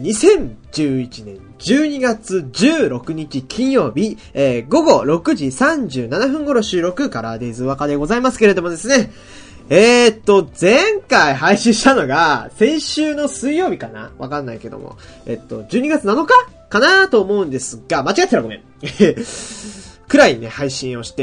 2011年12月16日金曜日、午後6時37分頃収録カラーデイズワカでございますけれどもですね。前回配信したのが、先週の水曜日かなわかんないけども。12月7日かなと思うんですが、間違ってたらごめん。くらいね、配信をして、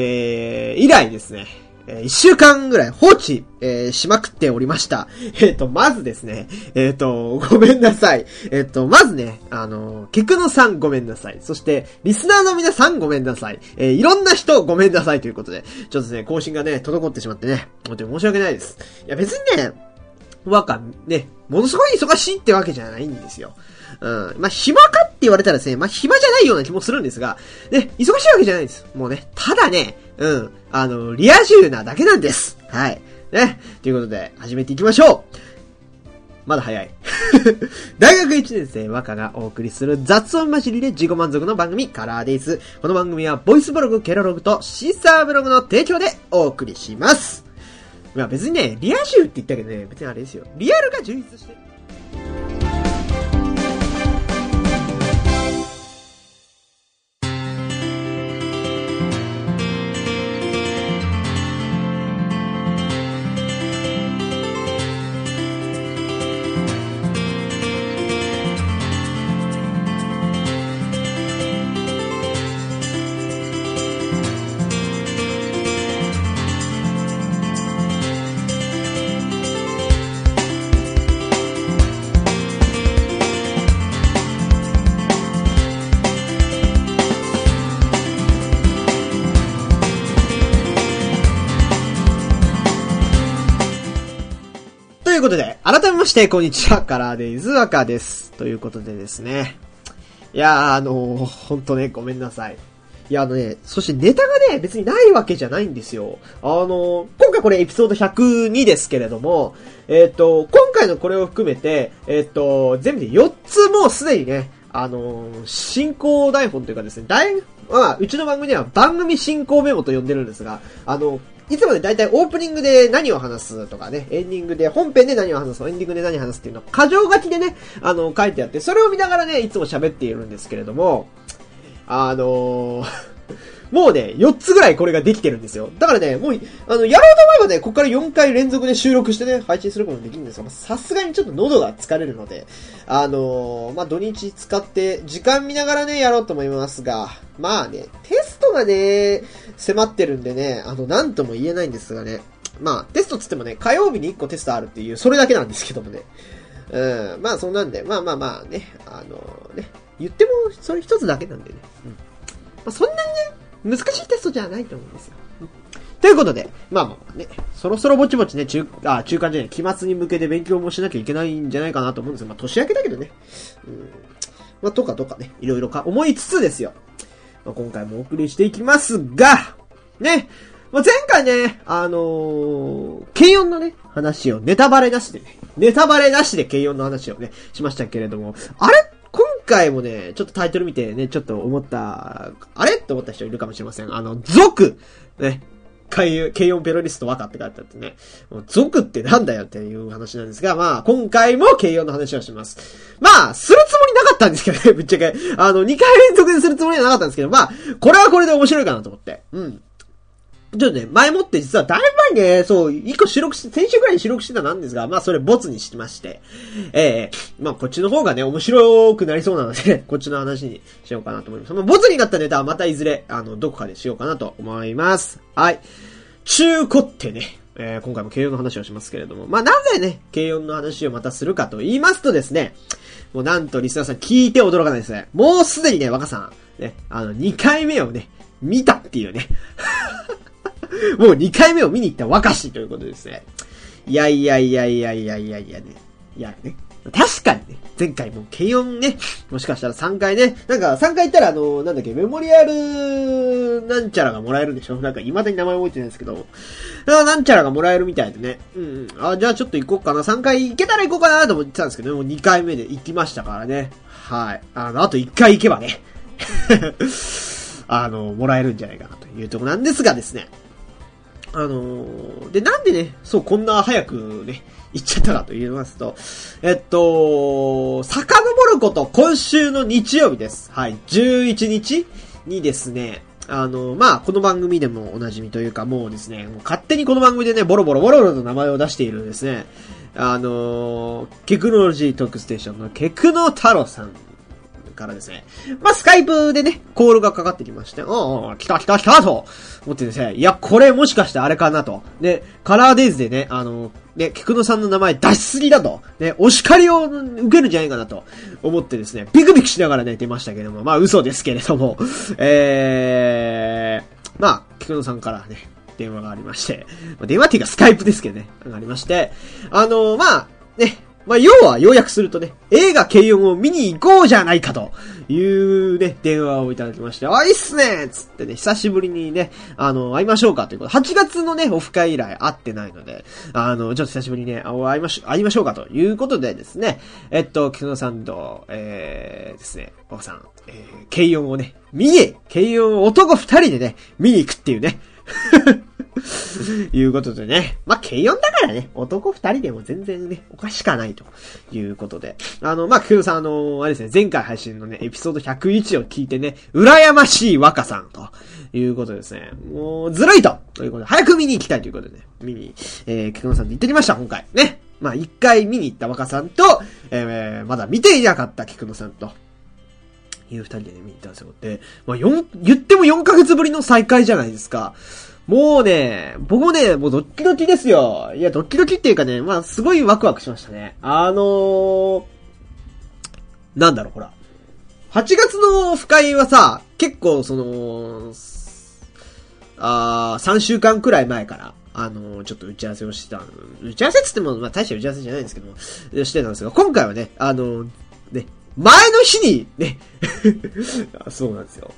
以来ですね。1週間ぐらい放置、しまくっておりました。まずですね、ごめんなさい。まずね、ケクノさんごめんなさい。そして、リスナーの皆さんごめんなさい。いろんな人ごめんなさいということで、ちょっとですね、更新がね、滞ってしまってね、本当に申し訳ないです。いや別にね、ね、ものすごい忙しいってわけじゃないんですよ。暇かって言われたらですね、暇じゃないような気もするんですが、ね、忙しいわけじゃないんです。もうね、ただね、リア充なだけなんです。はい。ね。ということで、始めていきましょう。まだ早い。大学1年生和歌がお送りする雑音混じりで自己満足の番組カラーデイズ。この番組はボイスブログ、ケロログとシーサーブログの提供でお送りします。別にね、リア充って言ったけどね、別にあれですよ。リアルが充実してる。ということで、改めまして、こんにちは、カラーデイズワカです。ということでですね。いやー、ほんとね、ごめんなさい。いや、そしてネタがね、別にないわけじゃないんですよ。今回これエピソード102ですけれども、今回のこれを含めて、全部で4つもうすでにね、進行台本というかですね、うちの番組では番組進行メモと呼んでるんですが、いつもね、だいたいオープニングで何を話すとかね、エンディングで、本編で何を話す、エンディングで何を話すっていうのを、箇条書きでね、書いてあって、それを見ながらね、いつも喋っているんですけれども、もうね、4つぐらいこれができてるんですよ。だからね、もう、やろうと思えばね、ここから4回連続で収録してね、配信することもできるんですが、さすがにちょっと喉が疲れるので、土日使って時間見ながらね、やろうと思いますが、テストがね、迫ってるんでね、なんとも言えないんですがね。テストつってもね、火曜日に1個テストあるっていう、それだけなんですけどもね。そんなんで、ね、言っても、それ一つだけなんでね。そんなにね、難しいテストじゃないと思うんですよ。ということで、ね、そろそろぼちぼちね、期末に向けて勉強もしなきゃいけないんじゃないかなと思うんですよ。年明けだけどね。とかね、いろいろ思いつつですよ。今回もお送りしていきますが、ね、前回ね、軽音のね、話をネタバレなしで軽音の話をね、しましたけれども、今回もね、ちょっとタイトル見てね、ちょっと思った、あれって思った人いるかもしれません。族ね、軽音ペロリスト和歌って書いてあってね、族ってなんだよっていう話なんですが、今回も軽音の話をします。するつもりなかったんですけどね、ぶっちゃけ。2回連続でするつもりはなかったんですけど、これはこれで面白いかなと思って。ちょっとね、前もって実はだいぶ前にね、一個先週くらいに収録してたなんですが、それボツにしまして、こっちの方がね、面白くなりそうなので、こっちの話にしようかなと思います。ボツになったネタはまたいずれ、どこかでしようかなと思います。はい。中古ってね、今回も軽音の話をしますけれども、なぜね、軽音の話をまたするかと言いますとですね、もうなんとリスナーさん聞いて驚かないですね。もうすでにね、若さん、ね、2回目をね、見たっていうね。もう2回目を見に行った若しということですね。いやね。いやね。確かにね、前回も軽音ね、もしかしたら3回ね、3回行ったらメモリアルなんちゃらがもらえるんでしょ？未だに名前覚えてないんですけど、なんちゃらがもらえるみたいでね。じゃあちょっと行こうかな。3回行けたら行こうかなと思ってたんですけど、もう2回目で行きましたからね。はい。あと1回行けばね、もらえるんじゃないかなというところなんですがですね。 で、なんでね、そう、こんな早くね、行っちゃったかと言いますと、遡ること今週の日曜日です。はい、11日にですね、この番組でもおなじみというか、もうですね、もう勝手にこの番組でね、ボロボロと名前を出しているですね、テクノロジートークステーションのケクノ太郎さんからですね、スカイプでね、コールがかかってきまして、来たと思ってですね、いや、これもしかしてあれかなと。で、カラーデイズでね、ケクノさんの名前出しすぎだと。ね、お叱りを受けるんじゃないかなと思ってですね、ビクビクしながらね、出ましたけども、嘘ですけれども、ケクノさんからね、電話がありまして、電話っていうかスカイプですけどね、ありまして、要は要約するとね、映画軽音を見に行こうじゃないかというね、電話をいただきまして、いいっすねつってね、久しぶりにね、会いましょうかということで、8月のね、オフ会以来会ってないので、ちょっと久しぶりにね、会いましょうかということでですね、木野さんと、ですね、岡さん、軽音をね、軽音を男2人でね、見に行くっていうね、いうことでね。軽音だからね、男2人でも全然ね、おかしかないということで。ケクノさん、あれですね、前回配信のね、エピソード101を聞いてね、羨ましい若さんということですね。もう、ずるいということで、早く見に行きたいということでね、ケクノさんと行ってきました、今回。ね。一回見に行った若さんと、まだ見ていなかったケクノさんと、いう2人でね、見に行ったんですよ。で、言っても4ヶ月ぶりの再会じゃないですか。もうね、僕もね、もうドッキドキですよ。いや、ドッキドキっていうかね、すごいワクワクしましたね。なんだろう、ほら。8月のオフ会はさ、結構3週間くらい前から、ちょっと打ち合わせをしてた。打ち合わせっつっても、大した打ち合わせじゃないんですけども、してたんですが、今回はね、ね、前の日に、ね、そうなんですよ。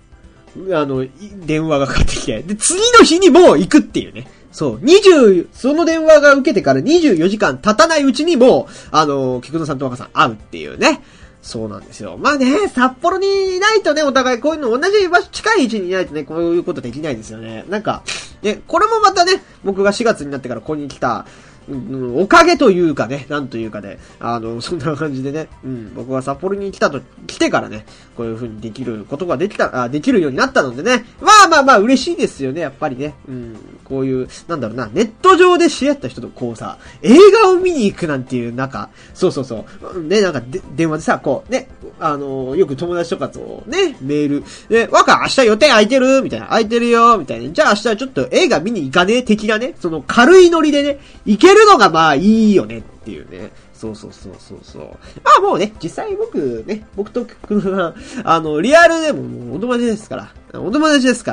電話がかかってきて、で、次の日にもう行くっていうね。そう、その電話が受けてから24時間経たないうちにもう、菊野さんと若さん会うっていうね。そうなんですよ。札幌にいないとね、お互いこういうの同じ場所、近い位置にいないとね、こういうことできないですよね。ね、これもまたね、僕が4月になってからここに来た、おかげというかね、なんというかね、そんな感じでね、僕が札幌に来てからね、こういう風にできることができるようになったのでね、嬉しいですよね、やっぱりね。こういう、なんだろうな、ネット上で知り合った人とこうさ、映画を見に行くなんていう、ね、電話でさ、こう、ね、よく友達とかとね、メール、で、明日予定空いてるみたいな、空いてるよみたいな。じゃあ明日はちょっと映画見に行かねえ的なね、その軽いノリでね、行けるのがいいよねっていうね。そう。もうね、実際僕とクルさん、リアルでもお友達ですから。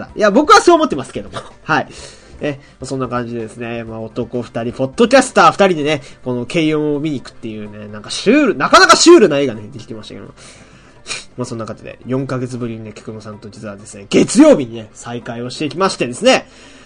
いや、僕はそう思ってますけども。はい。そんな感じでですね、男二人、ポッドキャスター二人でね、この軽音を見に行くっていうね、なかなかシュールな映画ね、できてましたけど。そんな感じで、4ヶ月ぶりにね、菊野さんと実はですね、月曜日にね、再会をしていきましてですね、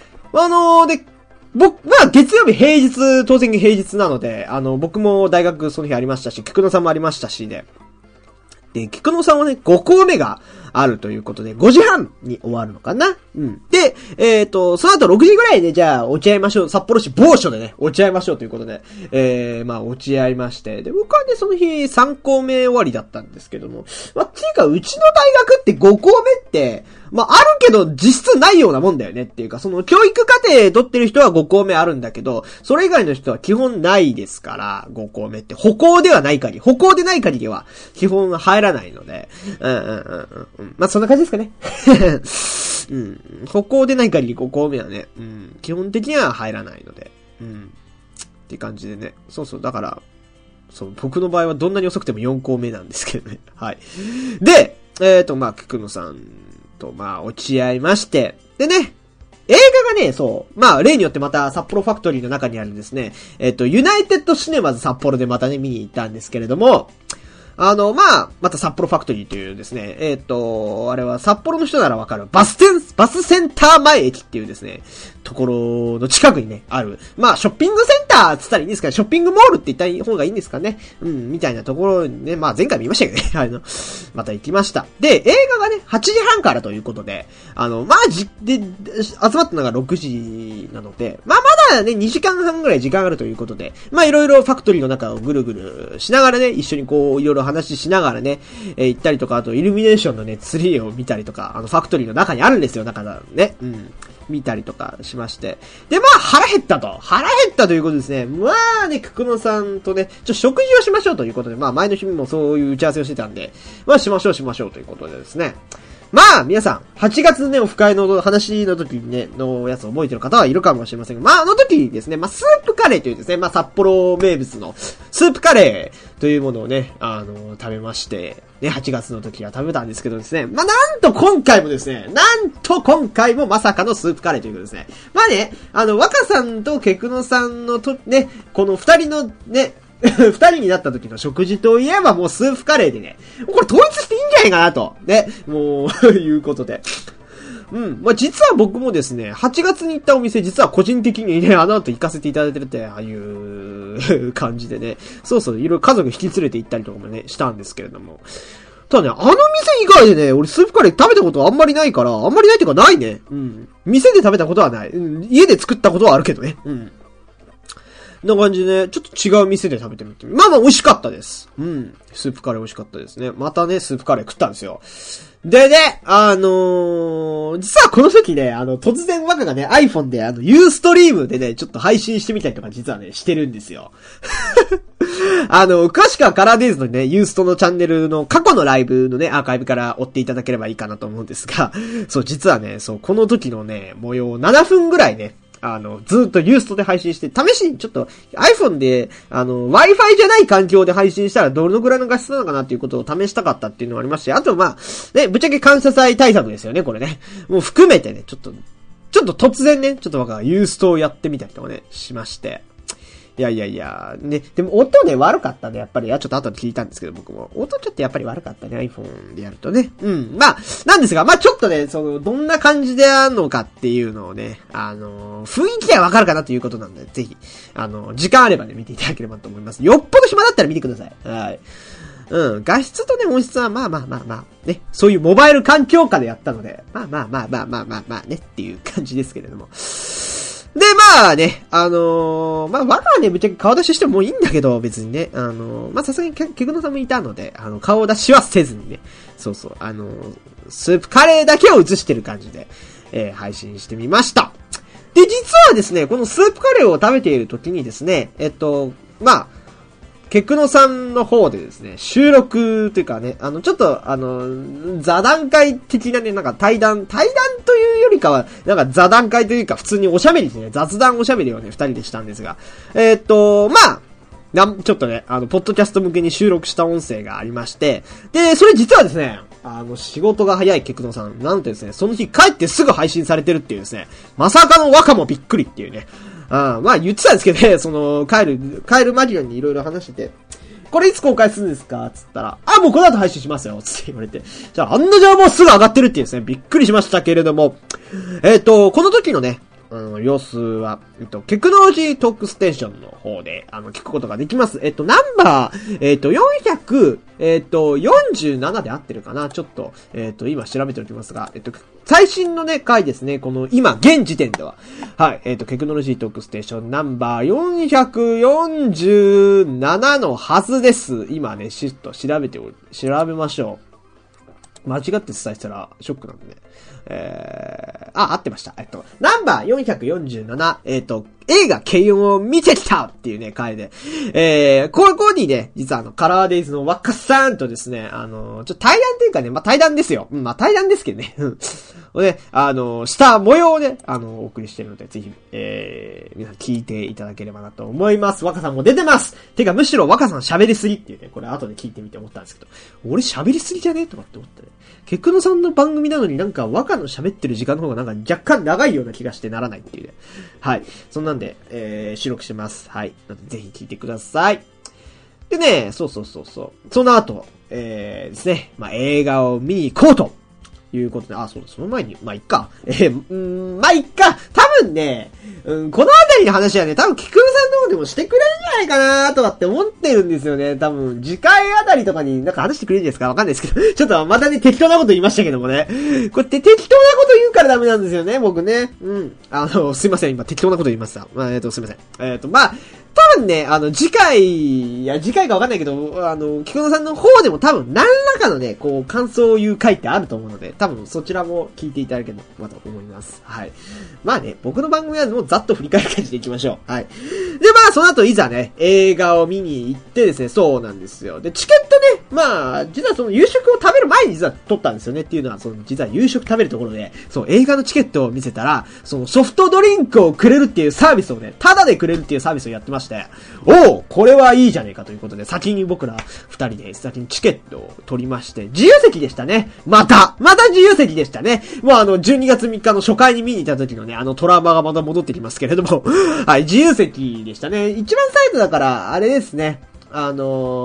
月曜日当然平日なので、僕も大学その日ありましたし、菊野さんもありましたしで、菊野さんはね、5校目があるということで、5時半に終わるのかな。で、その後6時ぐらいで、じゃあ、落ち合いましょう。札幌市某所でね、落ち合いましょうということで、落ち合いまして、で、僕はね、その日3校目終わりだったんですけども、っていうか、うちの大学って5校目って、あるけど、実質ないようなもんだよねっていうか、その、教育課程取ってる人は5校目あるんだけど、それ以外の人は基本ないですから、5校目って、歩行でない限りは、基本入らないので、そんな感じですかね。歩行でない限り5校目はね、基本的には入らないので、って感じでね。だから、僕の場合はどんなに遅くても4校目なんですけどね。はい。で、菊野さんと、落ち合いまして、でね、映画がね、例によってまた札幌ファクトリーの中にあるんですね、ユナイテッドシネマズ札幌でまたね、見に行ったんですけれども、また札幌ファクトリーというですね、あれは札幌の人ならわかるバスセンター前駅っていうですね、ところの近くにね、ある、ショッピングセンターつったらいいんですかね、ショッピングモールって言った方がいいんですかね。みたいなところにね、まあ前回見ましたけどね、また行きました。で、映画がね、8時半からということで、まあ集まったのが6時なので、まあまだね、2時間半ぐらい時間あるということで、まあいろいろファクトリーの中をぐるぐるしながらね、一緒にこう、いろいろ話しながらね、行ったりとか、あとイルミネーションのね、ツリーを見たりとか、ファクトリーの中にあるんですよ、中だね。見たりとかしまして。で、まあ、腹減ったということですね。まあね、くくのさんとね、食事をしましょうということで、まあ、前の日もそういう打ち合わせをしてたんで、まあ、しましょうということでですね。まあ、皆さん、8月ね、オフ会の話の時にね、のやつを覚えてる方はいるかもしれませんが、まあ、あの時にですね、まあ、スープカレーというですね、まあ、札幌名物のスープカレーというものをね、食べまして、ね、8月の時は食べたんですけどですね、まあ、なんと今回もまさかのスープカレーということですね。まあね、若さんとケクノさんのね、この二人のね、二人になった時の食事といえばもうスープカレーでね、これ統一していいんじゃないかなと。ね、もう、いうことで。まあ、実は僕もですね、8月に行ったお店、実は個人的にね、あの後行かせていただいてるって、ああいう感じでね、そうそう、いろいろ家族引き連れて行ったりとかもね、したんですけれども。ただね、あの店以外でね、俺スープカレー食べたことあんまりないから、あんまりないっていうかないね。店で食べたことはない。家で作ったことはあるけどね。な感じでね、ちょっと違う店で食べてみて。まあまあ美味しかったです。スープカレー美味しかったですね。またね、スープカレー食ったんですよ。でね、実はこの時ね、突然若がね、iPhone でユーストリームでね、ちょっと配信してみたりとか実はね、してるんですよ。詳しくはカラーデイズのね、ユーストのチャンネルの過去のライブのね、アーカイブから追っていただければいいかなと思うんですが、そう、実はね、そう、この時のね、模様を7分ぐらいね、ずっとユーストで配信して、試しにちょっと iPhone で、Wi-Fi じゃない環境で配信したらどのぐらいの画質なのかなっていうことを試したかったっていうのがありまして、あとまあ、ね、ぶっちゃけ感謝祭対策ですよね、これね。もう含めてね、ちょっと突然ね、ちょっと僕はユーストをやってみたりとかね、しまして。いや、ね、でも音ね、悪かったね、やっぱり。ちょっと後で聞いたんですけど、僕も。音ちょっとやっぱり悪かったね、iPhone でやるとね。まあ、なんですが、まあちょっとね、どんな感じであるのかっていうのをね、雰囲気でわかるかなということなんで、ぜひ、時間あればね、見ていただければと思います。よっぽど暇だったら見てください。はい。画質とね、音質はまあ、ね、そういうモバイル環境下でやったので、まあね、っていう感じですけれども。で、まあね、まあ、若はね、ぶっちゃけ顔出ししてももういいんだけど、別にね、まあ、さすがにケクノさんもいたので、顔出しはせずにね、そうそう、スープカレーだけを映してる感じで、配信してみました。で、実はですね、このスープカレーを食べている時にですね、まあ、ケクノさんの方でですね、収録というかね、ちょっと、座談会的なね、なんか対談というよりかは、なんか座談会というか、普通におしゃべりですね、雑談おしゃべりをね、二人でしたんですが、まあ、ちょっとね、ポッドキャスト向けに収録した音声がありまして、で、それ実はですね、仕事が早いケクノさん、なんとですね、その日帰ってすぐ配信されてるっていうですね、まさかの若もびっくりっていうね、まあ言ってたんですけどね、帰る間際にいろいろ話してて、これいつ公開するんですかつったら、もうこの後配信しますよつって言われて、じゃあ案の定もうすぐ上がってるっていうですね、びっくりしましたけれども、この時のね、様子は、テクノロジートークステーションの方で、聞くことができます。ナンバー、447で合ってるかなちょっと、今調べておきますが、最新のね、回ですね、この、今、現時点では。はい、テクノロジートークステーションナンバー447のはずです。今ね、調べましょう。間違って伝えたら、ショックなんでね。合ってました。ナンバー447、映画軽音を見てきたっていうね、回で。ここにね、実はカラーデイズの若さんとですね、対談っていうかね、まあ、対談ですよ。まあ、対談ですけどね。で、した模様をね、お送りしてるので、ぜひ、皆さん聞いていただければなと思います。若さんも出てます。てか、むしろ若さん喋りすぎっていうね、これ後で聞いてみて思ったんですけど、俺喋りすぎじゃねとかって思ったね。ケクノさんの番組なのになんか若の喋ってる時間の方がなんか若干長いような気がしてならないっていうね。はい。そんなんで、収録してます。はい。ぜひ聞いてください。でね、そう。その後、ですね、まあ、映画を見に行こうということで、その前に、まあ、いっか。まあ、いっか。多分分ね、このあたりの話はね、多分菊野さんの方でもしてくれるんじゃないかなとかって思ってるんですよね。多分、次回あたりとかになんか話してくれるんですかわかんないですけど。ちょっとまたね、適当なこと言いましたけどもね。これって適当なこと言うからダメなんですよね、僕ね。すいません、今適当なこと言いました。すいません。多分ね、次回かわかんないけど、菊野さんの方でも多分何らかのね、こう、感想を言う回ってあると思うので、多分そちらも聞いていただければと思います。はい。まあね、僕の番組はもうざっと振り返る感じでいきましょう。はい。で、まあその後いざね、映画を見に行ってですね、そうなんですよ。で、チケットね、まあ、実はその夕食を食べる前に実は取ったんですよねっていうのは、その実は夕食食べるところで、そう映画のチケットを見せたら、そのソフトドリンクをくれるっていうサービスをね、タダでくれるっていうサービスをやってまして、これはいいじゃねえかということで、先に僕ら二人で先にチケットを取りまして、自由席でしたね。また自由席でしたね。もう12月3日の初回に見に行った時のね、トラウマがまた戻ってきますけれども、はい、自由席でしたね。一番サイドだから、あれですね、なん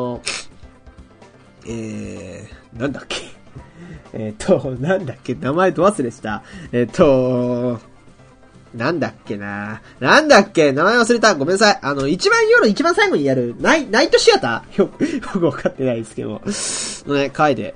だっけ。なんだっけ、名前ど忘れした。なんだっけ、名前忘れた。ごめんなさい。夜一番最後にやる、ナイトシアターよくわかってないですけど、のね、回で、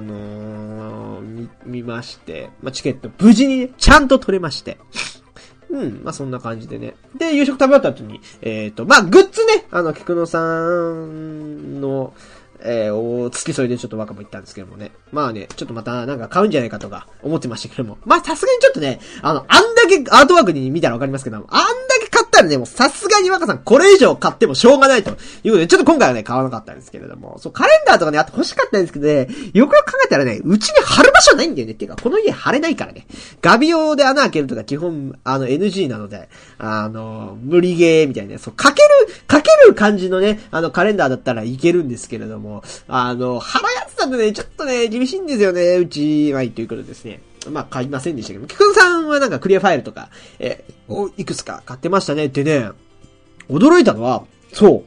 見まして、まあ、チケット無事にね、ちゃんと取れまして。まあ、そんな感じでね。で、夕食食べ終わった後に、まあ、グッズね、菊野さんの、付き添いでちょっと若も言ったんですけどもね。まあね、ちょっとまたなんか買うんじゃないかとか思ってましたけども。まあさすがにちょっとね、あんだけアートワークに見たらわかりますけども、あんだけ買ったらね、もうさすがに若さんこれ以上買ってもしょうがないということで、ちょっと今回はね、買わなかったんですけれども、そう、カレンダーとかね、あって欲しかったんですけどね、よくよく考えたらね、うちに貼る場所ないんだよねっていうか、この家貼れないからね。画鋲で穴開けるとか基本、NG なので、無理ゲーみたいな、そう、かける感じのね、カレンダーだったらいけるんですけれども、貼るやつだとね、ちょっとね、厳しいんですよね、うち、はい、ということですね。まあ、買いませんでしたけど、菊野さんはなんかクリアファイルとか、いくつか買ってましたねってね、驚いたのは、そう。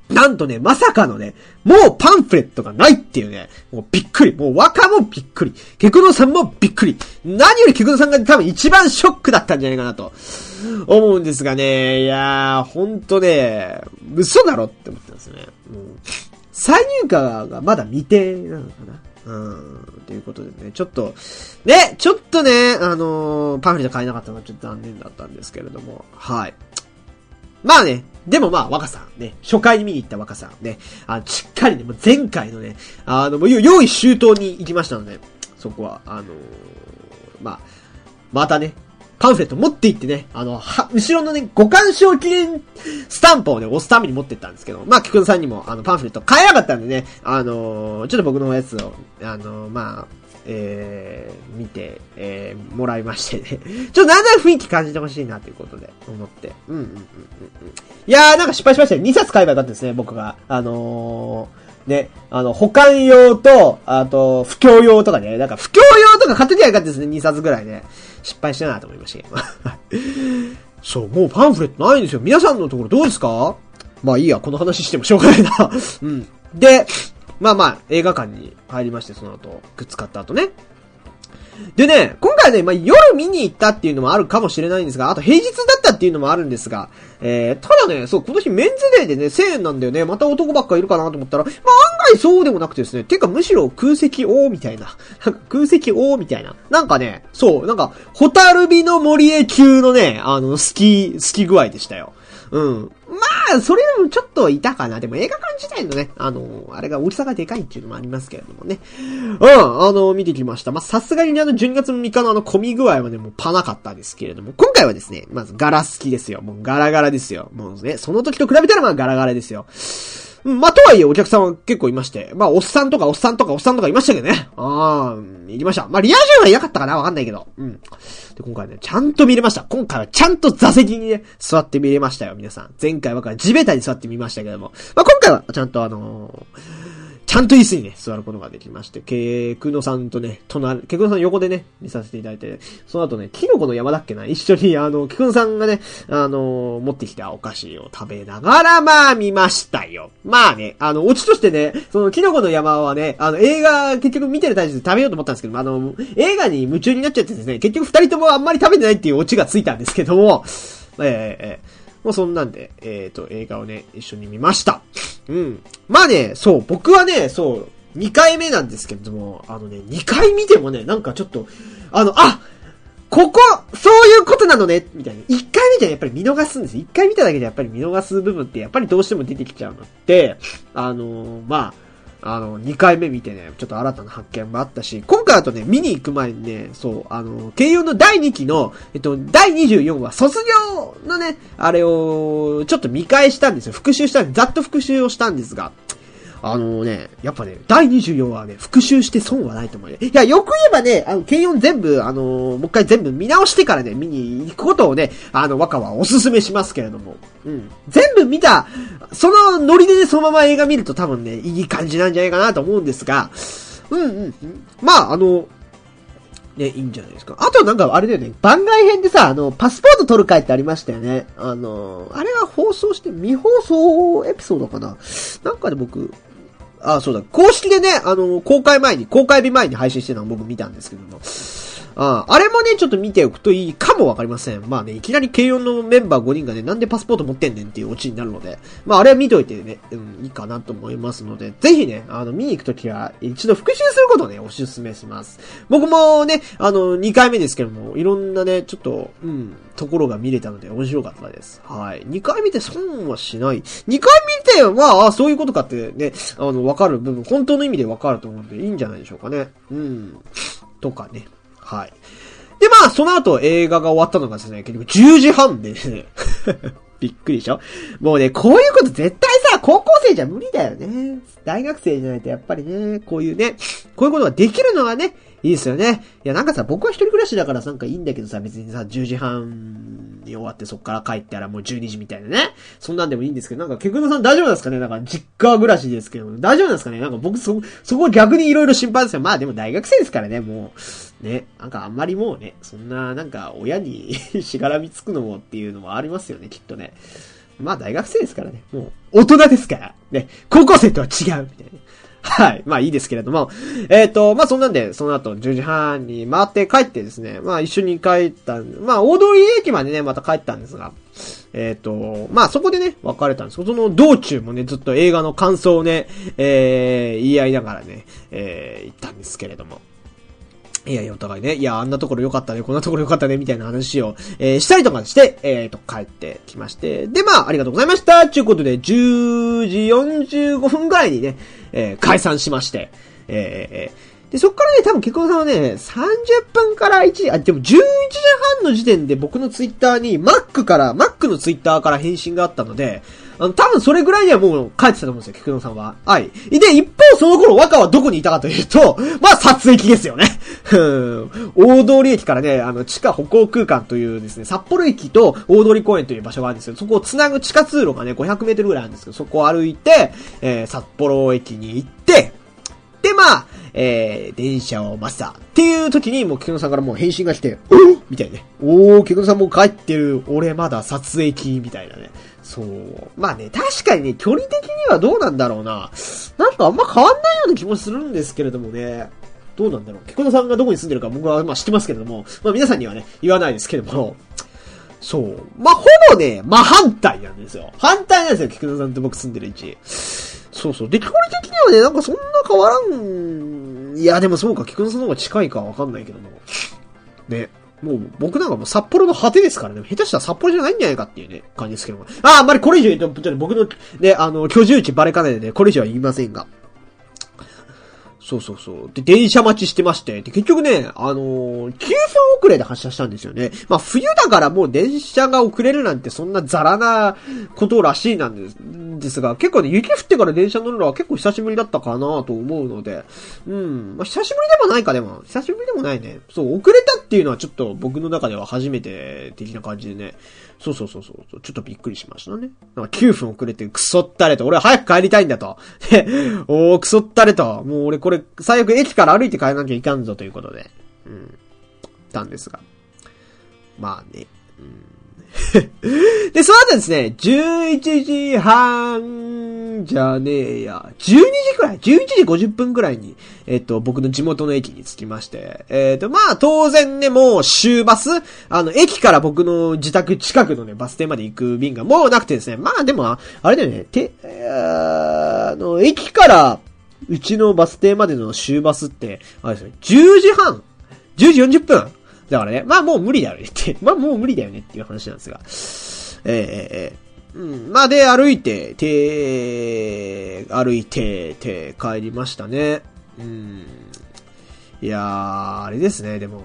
なんとね、まさかのね、もうパンフレットがないっていうね、もうびっくり。もう若もびっくり。菊野さんもびっくり。何より菊野さんが多分一番ショックだったんじゃないかなと思うんですがね、いやー、ほんとね、嘘だろって思ったんですよね。再入荷がまだ未定なのかな。ということでね、ちょっとね、パンフレット買えなかったのはちょっと残念だったんですけれども、はい。まあね、でもまあ、若さんね、初回に見に行った若さんね、しっかりね、もう前回のね、もう用意周到に行きましたので、そこは、またね、パンフレット持って行ってね、後ろのね、ご鑑賞記念スタンプをね、押すために持ってったんですけど、まあ、菊野さんにも、パンフレット買えなかったんでね、ちょっと僕のやつを、見て、もらいましてね。ちょっとなんだ雰囲気感じてほしいなということで、思って。いやー、なんか失敗しましたよ。2冊買えばよかったですね、僕が。ね、保管用と、あと、布教用とかね、なんか布教用とか買ってきゃよかったですね、2冊ぐらいね。失敗したなと思いましたけど。そう、もうパンフレットないんですよ。皆さんのところどうですか？まあいいや、この話してもしょうがないな。で、まあ、映画館に入りまして、その後、グッズ買った後ね。でね、今回ね、まあ、夜見に行ったっていうのもあるかもしれないんですが、あと平日だったっていうのもあるんですが、ただね、そう、今年メンズデーでね、1000円なんだよね。また男ばっかいるかなと思ったら、まあ、案外そうでもなくてですね、てかむしろ空席多みたいな。空席多みたいな。なんかね、そう、なんか、ホタルビの森へ級のね、好き具合でしたよ。まあ、それでもちょっといたかな。でも映画館自体のね、あれが大きさがでかいっていうのもありますけれどもね。見てきました。まあ、さすがに12月3日の混み具合はね、もうパなかったですけれども、今回はですね、まずガラ好きですよ。もうガラガラですよ。もうね、その時と比べたらまあガラガラですよ。まあ、とはいえお客さんは結構いまして、まあ、おっさんとかいましたけどね。行きました。まあ、リア充はいなかったかなわかんないけど。で、今回ね、ちゃんと見れました。今回はちゃんと座席にね、座って見れましたよ、皆さん。前回はから地べたに座って見ましたけども。まあ、今回はちゃんとちちゃんと椅子にね、座ることができまして、ケクノさんとね、ケクノさん横でね、見させていただいて、その後ね、キノコの山だっけな、一緒にケクノさんがね、持ってきたお菓子を食べながら、まあ見ましたよ。まあね、オチとしてね、そのキノコの山はね、映画結局見てる最中で食べようと思ったんですけど、映画に夢中になっちゃってですね、結局二人ともあんまり食べてないっていうオチがついたんですけども、もうそんなんで、映画をね、一緒に見ました。うん。まあね、そう、僕はね、そう、2回目なんですけれども、2回見てもね、なんかちょっと、ここ、そういうことなのね、みたいな。1回目じゃやっぱり見逃すんです。1回見ただけでやっぱり見逃す部分ってやっぱりどうしても出てきちゃうので、2回目見てね、ちょっと新たな発見もあったし、今回だとね、見に行く前にね、そう、軽音の第2期の、第24話、卒業のね、あれを、ちょっと見返したんですよ。ざっと復習をしたんですが、やっぱね、第24話はね、復習して損はないと思うね。いや、よく言えばね、軽音全部、もう一回全部見直してからね、見に行くことをね、若はおすすめしますけれども。うん。全部見た、そのノリでね、そのまま映画見ると多分ね、いい感じなんじゃないかなと思うんですが、まあ、ね、いいんじゃないですか。あとなんかあれだよね、番外編でさ、パスポート取る回ってありましたよね。あれは放送して、未放送エピソードかな。なんかで僕、そうだ、公式でね、公開日前に配信してたのを僕見たんですけども。あれもね、ちょっと見ておくといいかもわかりません。まあね、いきなり軽音のメンバー5人がね、なんでパスポート持ってんねんっていうオチになるので、まああれは見といてね、いいかなと思いますので、ぜひね、見に行くときは一度復習することをね、お勧めします。僕もね、2回目ですけども、いろんなね、ちょっと、ところが見れたので面白かったです。はい。2回見て損はしない。2回見ては、そういうことかってね、わかる部分、本当の意味でわかると思うんで、いいんじゃないでしょうかね。とかね。はい。で、まあ、その後映画が終わったのがですね、結局10時半でね、びっくりでしょ？もうね、こういうこと絶対さ、高校生じゃ無理だよね。大学生じゃないとやっぱりね、こういうことができるのがね、いいですよね。いや、なんかさ、僕は一人暮らしだからなんかいいんだけどさ、別にさ、10時半に終わってそっから帰ったらもう12時みたいなね。そんなんでもいいんですけど、なんか、ケクノさん大丈夫なんですかね？なんか、実家暮らしですけど、大丈夫なんですかね？なんか僕そこ逆にいろいろ心配ですよ。まあでも大学生ですからね、もう。ね。なんかあんまりもうね、そんな、なんか親にしがらみつくのもっていうのもありますよね、きっとね。まあ大学生ですからね。もう、大人ですから。ね。高校生とは違う、みたいな。はい。まあいいですけれども。まあそんなんで、その後10時半に回って帰ってですね、まあ一緒に帰ったまあ大通駅までね、また帰ったんですが、まあそこでね、別れたんですけど、その道中もね、ずっと映画の感想をね、言い合いながらね、行ったんですけれども。いやいや、お互いね、いや、あんなところ良かったね、こんなところ良かったね、みたいな話を、したりとかして、帰ってきまして。で、まあ、ありがとうございましたということで、10時45分ぐらいにね、解散しまして、で、そっからね、多分結婚さんはね、30分から1時、でも11時半の時点で僕のツイッターに、Mac のツイッターから返信があったので、多分それぐらいにはもう帰ってたと思うんですよ、菊野さんは。はい。で、一方その頃若はどこにいたかというと、まあ、撮影機ですよね。大通駅からね、地下歩行空間というですね、札幌駅と大通公園という場所があるんですよ。そこを繋ぐ地下通路がね、500メートルぐらいあるんですけど、そこを歩いて、札幌駅に行って、で、まあ、電車を待つたっていう時にもう菊野さんからもう返信が来て、みたいなね。菊野さんもう帰ってる。俺まだ撮影機みたいなね。そう。まあね、確かにね、距離的にはどうなんだろうな。なんかあんま変わんないような気もするんですけれどもね。どうなんだろう。菊野さんがどこに住んでるか僕はまあ知ってますけれども、まあ皆さんにはね、言わないですけれども。そう。まあほぼね、真反対なんですよ。反対なんですよ、菊野さんと僕住んでる位置。そうそう。で、距離的にはね、なんかそんな変わらん。いや、でもそうか、菊野さんの方が近いかわかんないけども。ね。もう、僕なんかもう札幌の果てですからね。下手したら札幌じゃないんじゃないかっていうね、感じですけども。あんまりこれ以上言うと、僕のね、居住地バレかねでね、これ以上は言いませんが。 そうそうそう。で、電車待ちしてまして。で、結局ね、9分遅れで発車したんですよね。まあ、冬だからもう電車が遅れるなんてそんなザラなことらしいなんですが、結構ね、雪降ってから電車乗るのは結構久しぶりだったかなと思うので、まあ、久しぶりでもないか、でも。久しぶりでもないね。そう、遅れたっていうのはちょっと僕の中では初めて的な感じでね。そう。ちょっとびっくりしましたね。なんか9分遅れてクソったれと。俺は早く帰りたいんだと。クソったれと。もう俺これ、最悪駅から歩いて帰らなきゃいかんぞということで。たんですが。まあね。で、その後ですね、11時半じゃねえや、12時くらい ?11 時50分くらいに、僕の地元の駅に着きまして、まあ当然ね、もう終バス駅から僕の自宅近くのね、バス停まで行く便がもうなくてですね、まあでも、あれだよね、駅から、うちのバス停までの終バスって、あれですね、10時半 ?10 時40分だからね、まあもう無理だよねって、まあもう無理だよねっていう話なんですが。まあで、歩いて、帰りましたね。いやー、あれですね、でも。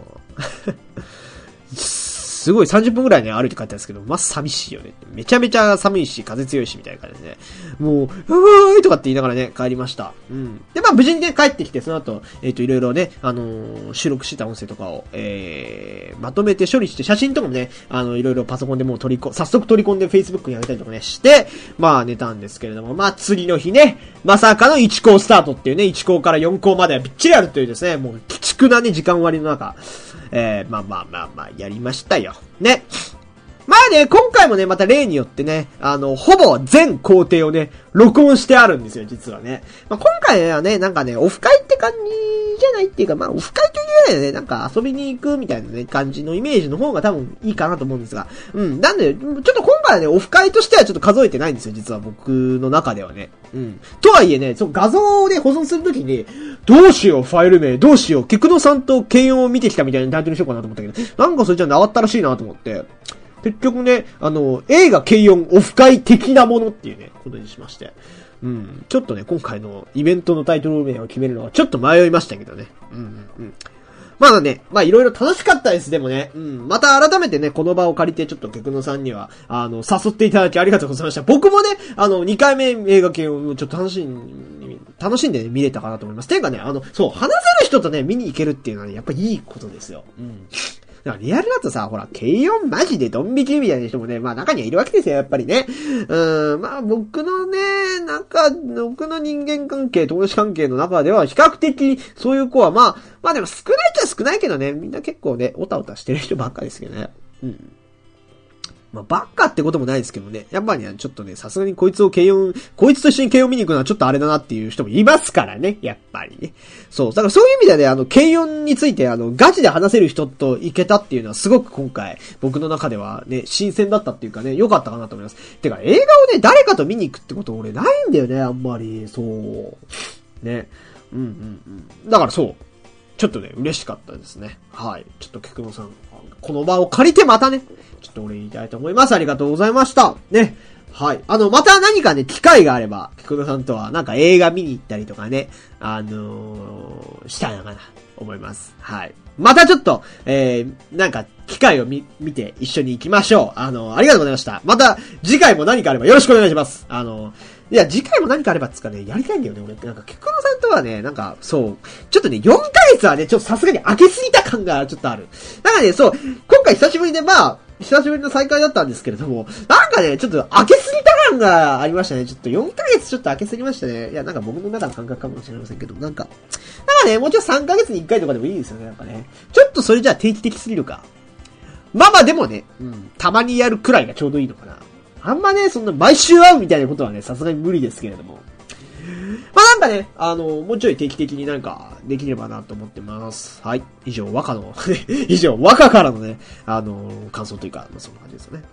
すごい30分くらいね、歩いて帰ったんですけど、まあ、寂しいよね。めちゃめちゃ寒いし、風強いし、みたいな感じでね。もう、うーいとかって言いながらね、帰りました。で、まあ、無事にね、帰ってきて、その後、いろいろね、収録してた音声とかを、まとめて処理して、写真とかもね、いろいろパソコンでもう早速取り込んで Facebook に上げたりとかね、して、まあ、寝たんですけれども、まあ、次の日ね、まさかの1校スタートっていうね、1校から4校まではびっちりあるというですね、もう、鬼畜なね、時間割の中、まあ、やりましたよ。ね。まあね、今回もね、また例によってね、ほぼ全工程をね、録音してあるんですよ、実はね。まあ、今回はね、なんかね、オフ会って感じじゃないっていうか、まあ、オフ会というよりはね、なんか遊びに行くみたいなね、感じのイメージの方が多分いいかなと思うんですが。なんで、ちょっと今回はね、オフ会としてはちょっと数えてないんですよ、実は僕の中ではね。とはいえね、その画像で保存するときに、どうしよう、ファイル名、どうしよう、ケクノさんと軽音を見てきたみたいなタイトルにしようかなと思ったけど、なんかそれじゃなかったらしいなと思って、結局ね、映画軽音オフ会的なものっていうね、ことにしまして。ちょっとね、今回のイベントのタイトル名を決めるのはちょっと迷いましたけどね。まだね、まあいろいろ楽しかったです、でもね。また改めてね、この場を借りてちょっとケクノさんには、誘っていただきありがとうございました。僕もね、2回目映画系をちょっと楽しんでね、見れたかなと思います。ていうかね、そう、話せる人とね、見に行けるっていうのはね、やっぱりいいことですよ。だからリアルだとさ、ほら、軽音マジでドン引きみたいな人もね、まあ中にはいるわけですよ、やっぱりね。まあ僕のね、僕の人間関係、友達関係の中では、比較的、そういう子はまあでも少ないっちゃ少ないけどね、みんな結構ね、オタオタしてる人ばっかですけどね。まあ、ばっかってこともないですけどね。やっぱりね、ちょっとね、さすがにこいつと一緒に軽音見に行くのはちょっとあれだなっていう人もいますからね。やっぱりね。そう。だからそういう意味ではね、軽音についてガチで話せる人と行けたっていうのはすごく今回、僕の中ではね、新鮮だったっていうかね、良かったかなと思います。てか、映画をね、誰かと見に行くってこと俺ないんだよね、あんまり。そう。ね。だからそう。ちょっとね、嬉しかったですね。はい。ちょっとケクノさん、この場を借りてまたね、ちょっと俺言いたいと思います。ありがとうございました。ね。はい。また何かね、機会があれば、ケクノさんとはなんか映画見に行ったりとかね、したいのかな、思います。はい。またちょっと、なんか、機会を見て一緒に行きましょう。ありがとうございました。また、次回も何かあればよろしくお願いします。いや、次回も何かあればつかね、やりたいんだよね、俺。なんか、ケクノさんとはね、なんか、そう、ちょっとね、4ヶ月はね、ちょっとさすがに開けすぎた感がちょっとある。だからね、そう、今回久しぶりで、久しぶりの再会だったんですけれども、なんかね、ちょっと開けすぎた感がありましたね。ちょっと4ヶ月ちょっと開けすぎましたね。いや、なんか僕の中の感覚かもしれませんけど、なんかね、もうちょっと3ヶ月に1回とかでもいいですよね、やっぱね。ちょっとそれじゃあ定期的すぎるか。まあでもね、たまにやるくらいがちょうどいいのかな。あんまね、そんな毎週会うみたいなことはね、さすがに無理ですけれども。なんかね、もうちょい定期的になんかできればなと思ってます。はい。以上、若からのね、感想というか、そんな感じですよね。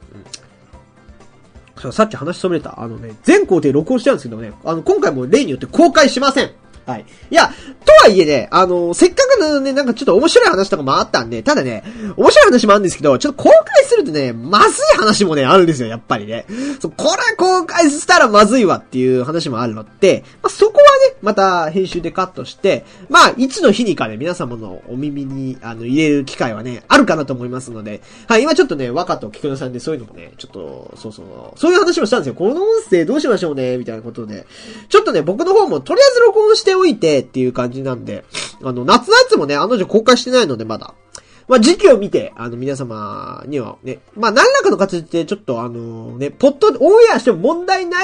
さっき話しそびれた、全工程録音してるんですけどね、今回も例によって公開しません。 はい。いや、とはいえね、せっかくのね、なんかちょっと面白い話とかもあったんで、ただね、面白い話もあるんですけど、ちょっと公開するとね、まずい話もね、あるんですよ、やっぱりね。そう、これ公開したらまずいわっていう話もあるので、まあ、そこはね、また編集でカットして、まあ、いつの日にかね、皆様のお耳に、入れる機会はね、あるかなと思いますので、はい、今ちょっとね、若と菊野さんでそういうのもね、ちょっと、そういう話もしたんですよ。この音声どうしましょうね、みたいなことで。ちょっとね、僕の方もとりあえず録音しておいてっていう感じなんで、夏のやつもね、女公開してないのでまだ。まあ、時期を見て、皆様にはね、まあ、何らかの形でちょっとね、オンエアしても問題ない、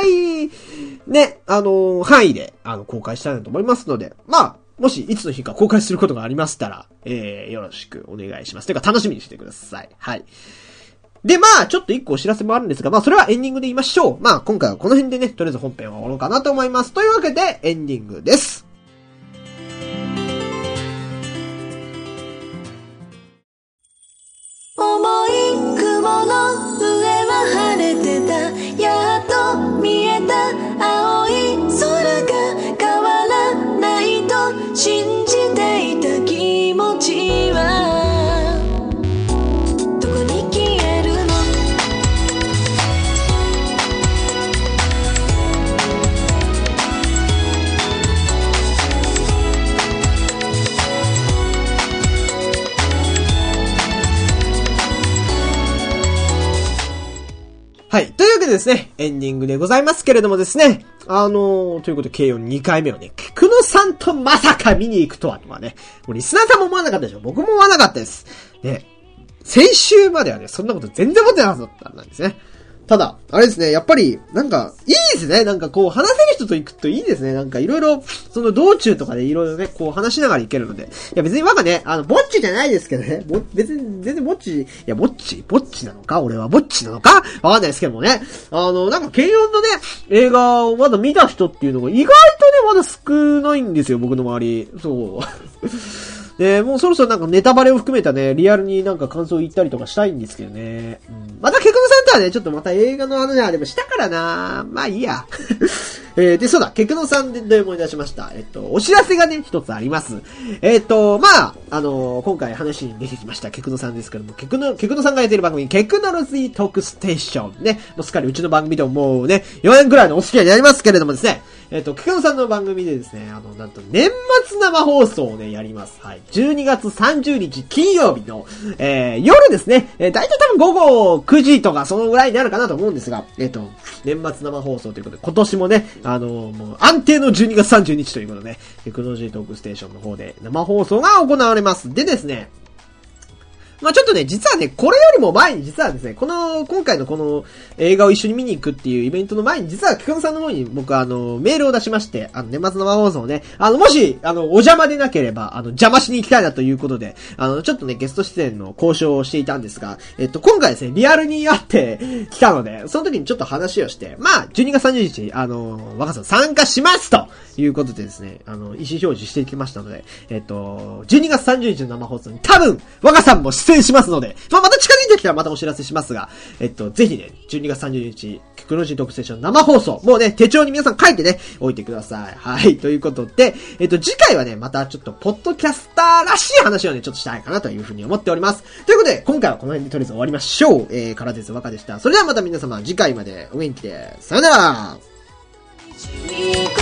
ね、範囲で、公開したいなと思いますので、まあ、もし、いつの日か公開することがありましたら、よろしくお願いします。というか、楽しみにしてください。はい。で、まあ、ちょっと一個お知らせもあるんですが、まあ、それはエンディングで言いましょう。まあ、今回はこの辺でね、とりあえず本編は終わろうかなと思います。というわけで、エンディングです。 重い雲の上は晴れてた、やっと見えた青い空が変わらないと信じていた気持ちはどこに消えるの。 はい。というわけでですね、エンディングでございますけれどもですね、ということで、K4 2回目をね、菊野さんとまさか見に行くとは、ね、もうリスナーさんも思わなかったでしょ。僕も思わなかったです。ね、先週まではね、そんなこと全然思ってなかったんですね。ただ、あれですね、やっぱり、なんか、いいですね。なんかこう、話せる人と行くといいですね。なんかいろいろ、その道中とかでいろいろね、こう話しながら行けるので。いや別になんかね、ぼっちじゃないですけどね。別に、全然ぼっち、いや、ぼっちなのか俺はぼっちなのかわかんないですけどもね。なんか、軽音のね、映画をまだ見た人っていうのが意外とね、まだ少ないんですよ、僕の周り。そう。で、もうそろそろなんかネタバレを含めたね、リアルになんか感想言ったりとかしたいんですけどね。またケクノさんとはね、ちょっとまた映画の話はでもしたからな。まあいいや。で、そうだ、ケクノさんで思い出しました。お知らせがね、一つあります。まあ、今回話に出てきましたケクノさんですけども、ケクノさんがやっている番組、ケクノロジートークステーション。ね、もうすっかりうちの番組でももうね、4年くらいのお付き合いになりますけれどもですね、ケクノさんの番組でですね、なんと年末生放送をね、やります。はい。12月30日金曜日の、夜ですね、だいたい多分午後9時とかそのぐらいになるかなと思うんですが、年末生放送ということで、今年もね、もう安定の12月30日ということでね、テクノロジートークステーションの方で生放送が行われます。でですね、まあちょっとね、実はね、これよりも前に実はですね、今回のこの映画を一緒に見に行くっていうイベントの前に、実は菊野さんの方に僕メールを出しまして、年末生放送をね、もし、お邪魔でなければ、邪魔しに行きたいなということで、ちょっとね、ゲスト出演の交渉をしていたんですが、今回ですね、リアルに会ってきたので、その時にちょっと話をして、まあ、12月30日、若さん参加しますということでですね、意思表示していきましたので、12月30日の生放送に多分、若さんも出演しますので、まあ、また近づいてきたらまたお知らせしますが、ぜひね、12月30日、テクノロジートークステーション生放送、もうね、手帳に皆さん書いてね、置いてください。はい、ということで、次回はね、またちょっと、ポッドキャスターらしい話をね、ちょっとしたいかなというふうに思っております。ということで、今回はこの辺でとりあえず終わりましょう。からです、若でした。それではまた皆様、次回までお元気で、さよなら。